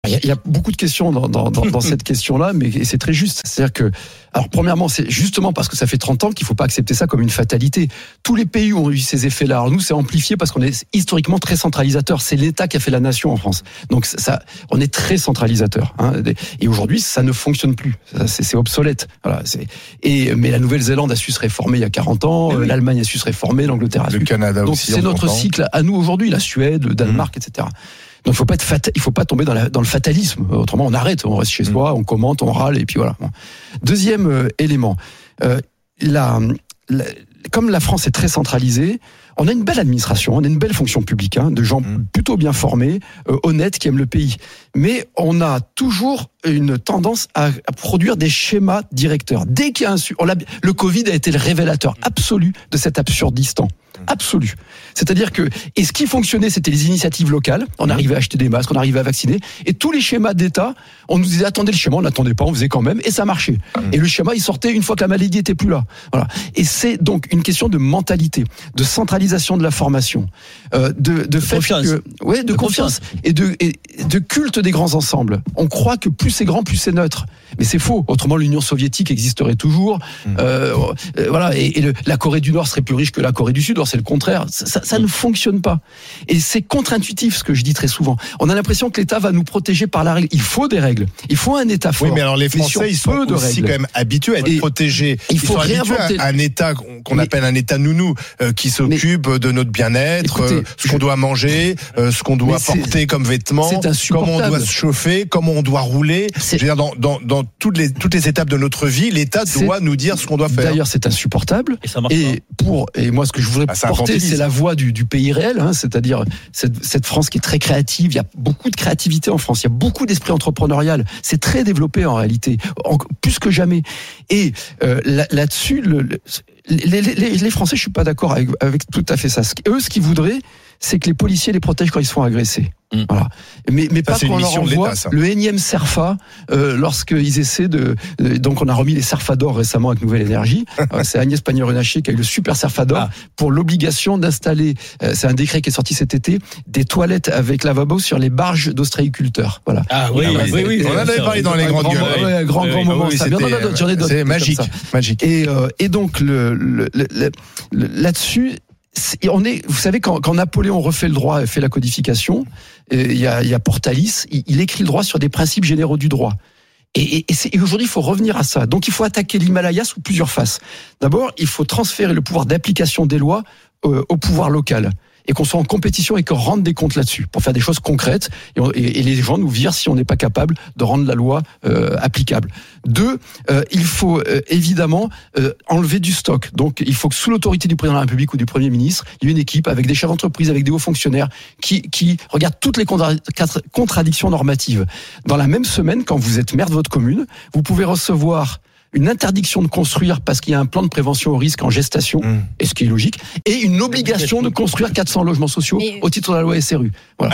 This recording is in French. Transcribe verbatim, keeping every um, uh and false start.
Il y, a, il y a beaucoup de questions dans, dans, dans, dans cette question-là, mais c'est très juste. C'est-à-dire que, alors premièrement, c'est justement parce que ça fait trente ans qu'il ne faut pas accepter ça comme une fatalité. Tous les pays ont eu ces effets-là. Alors nous, c'est amplifié parce qu'on est historiquement très centralisateur. C'est l'État qui a fait la nation en France. Donc ça, on est très centralisateur. Hein. Et aujourd'hui, ça ne fonctionne plus. C'est, c'est obsolète. Voilà. C'est, et mais la Nouvelle-Zélande a su se réformer il y a quarante ans. Oui. L'Allemagne a su se réformer. L'Angleterre a su. Le Canada Donc aussi. c'est notre cycle à nous aujourd'hui. La Suède, le Danemark, mmh. et cetera. Donc il faut pas être fat... il faut pas tomber dans, la... dans le fatalisme. Autrement, on arrête, on reste chez mmh. soi, on commente, on râle et puis voilà. Deuxième euh, élément, euh, la... La... comme la France est très centralisée, on a une belle administration, on a une belle fonction publique, hein, de gens mmh. plutôt bien formés, euh, honnêtes, qui aiment le pays. Mais on a toujours une tendance à, à produire des schémas directeurs. Dès qu'il y a un, on l'a... le Covid a été le révélateur absolu de cet absurdistan. Absolu. C'est-à-dire que, et ce qui fonctionnait, c'était les initiatives locales. On arrivait à acheter des masques, on arrivait à vacciner. Et tous les schémas d'État, on nous disait, attendez le schéma, on n'attendait pas, on faisait quand même, et ça marchait. Mmh. Et le schéma, il sortait une fois que la maladie était plus là. Voilà. Et c'est donc une question de mentalité, de centralisation de la formation, euh, de, de fait confiance. que, ouais, de, de confiance, confiance. Et de, et de culte des grands ensembles. On croit que plus c'est grand, plus c'est neutre. Mais c'est faux. Autrement, l'Union soviétique existerait toujours. Mmh. Euh, euh, voilà. Et, et le, la Corée du Nord serait plus riche que la Corée du Sud. Alors c'est le contraire. Ça, ça, ça ne fonctionne pas. Et c'est contre-intuitif, ce que je dis très souvent. On a l'impression que l'État va nous protéger par la règle. Il faut des règles. Il faut un État fort. Oui, mais alors les Français, ils sont aussi quand même habitués à être et protégés. Il faut ils sont habitués à un État qu'on mais, appelle un État nounou, euh, qui s'occupe mais, de notre bien-être, écoutez, euh, ce qu'on je... doit manger, euh, ce qu'on doit porter comme vêtements, comment on doit se chauffer, comment on doit rouler. Je veux dire, dans, dans, dans toutes les, toutes les étapes de notre vie, l'État doit nous dire ce qu'on doit faire. D'ailleurs, c'est insupportable. Et ça marche et pas. Pour, et moi, ce que je voudrais ah, porter, c'est la voix du, du pays réel, hein, c'est-à-dire cette, cette France qui est très créative. Il y a beaucoup de créativité en France. Il y a beaucoup d'esprit entrepreneurial. C'est très développé en réalité, en, plus que jamais. Et euh, là, là-dessus, le, le, les, les, les Français, je suis pas d'accord avec, avec tout à fait ça. Eux, ce qu'ils voudraient, c'est que les policiers les protègent quand ils se font agresser. Mmh. Voilà. Mais, mais ça, pas qu'on leur envoie le énième Cerfa euh, lorsqu'ils essaient de. Euh, donc on a remis les Cerfa d'or récemment avec Nouvelle Énergie. euh, c'est Agnès Pannier-Runacher qui a eu le super Cerfa d'or ah. pour l'obligation d'installer. Euh, c'est un décret qui est sorti cet été, des toilettes avec lavabo sur les barges d'ostréiculteurs. Voilà. Ah oui, ah, oui, oui, oui. On en avait parlé dans les grandes gueules. Ouais, ouais, grand, oui, grand oui, moment. Oui, ça. Bien, non, non, j'en ai d'autres. C'est magique, magique. Et, euh, et donc le, le, le, le, le là-dessus. On est, vous savez, quand, quand Napoléon refait le droit et fait la codification, il y a, il y a Portalis, il, il écrit le droit sur des principes généraux du droit. Et, et, et, c'est, et aujourd'hui, il faut revenir à ça. Donc, il faut attaquer l'Himalaya sous plusieurs faces. D'abord, il faut transférer le pouvoir d'application des lois euh, au pouvoir local. Et qu'on soit en compétition et qu'on rende des comptes là-dessus pour faire des choses concrètes et, on, et, et les gens nous virent si on n'est pas capable de rendre la loi euh, applicable. Deux, euh, il faut euh, évidemment euh, enlever du stock. Donc il faut que sous l'autorité du président de la République ou du Premier ministre, il y ait une équipe avec des chefs d'entreprise, avec des hauts fonctionnaires qui, qui regardent toutes les contra- contradictions normatives. Dans la même semaine, quand vous êtes maire de votre commune, vous pouvez recevoir une interdiction de construire parce qu'il y a un plan de prévention au risque en gestation, mmh. et ce qui est logique, et une obligation de construire quatre cents logements sociaux mais... au titre de la loi S R U. Voilà.